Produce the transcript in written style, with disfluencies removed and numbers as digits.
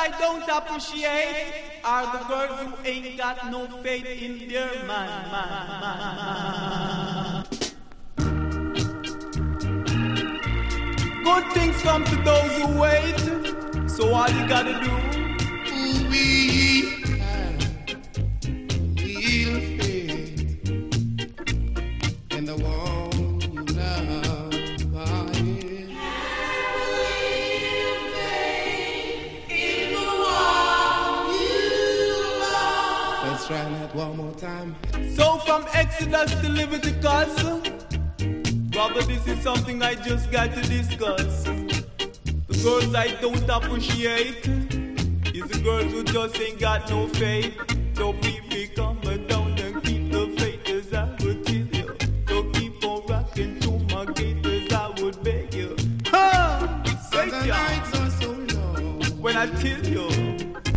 I don't appreciate are the girls who ain't got no faith in their man. Good things come to those who wait, so all you gotta do, we feel faith in the one you love. Let's try that one more time. So from Exodus to Leviticus, brother, this is something I just got to discuss. The girls I don't appreciate is the girls who just ain't got no faith. So people come down and keep the faith as I would tell you. So keep on rocking to my gate as I would beg you. Ha! Say The nights are so long. when I tell you.